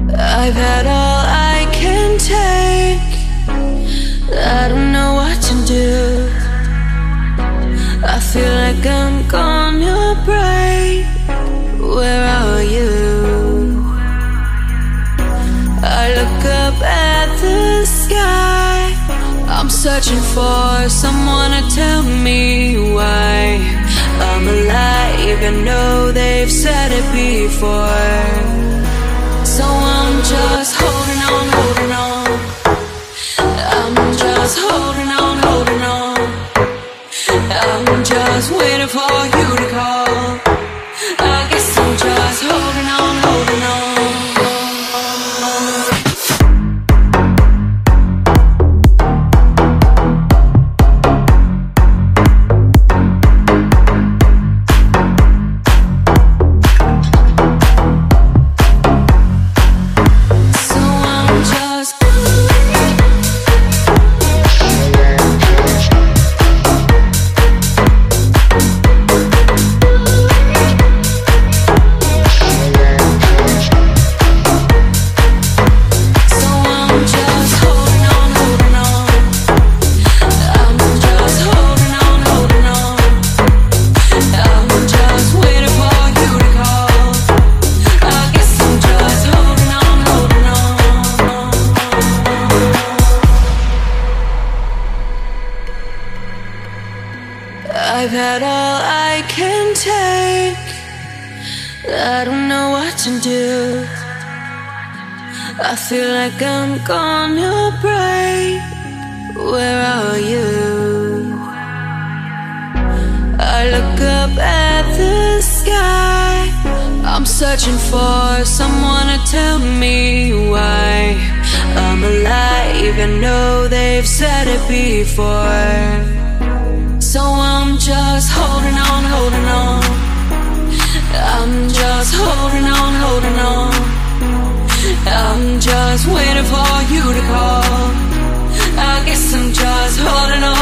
I've had all I can take. I don't know what to do. I feel like I'm gonna break. Where are you? I look up at the sky. I'm searching for someone to tell me why I'm alive. I know they've said it before. So I'm just holding on, holding on. I'm just holding on, holding on. I'm just waiting for you to call. I guess I'm just holding on, holding on. I've had all I can take. I don't know what to do. I feel like I'm gonna break. Where are you? I look up at the sky. I'm searching for someone to tell me why I'm alive. I know they've said it before. So I'm just holding on, holding on. I'm just holding on, holding on. I'm just waiting for you to call. I guess I'm just holding on.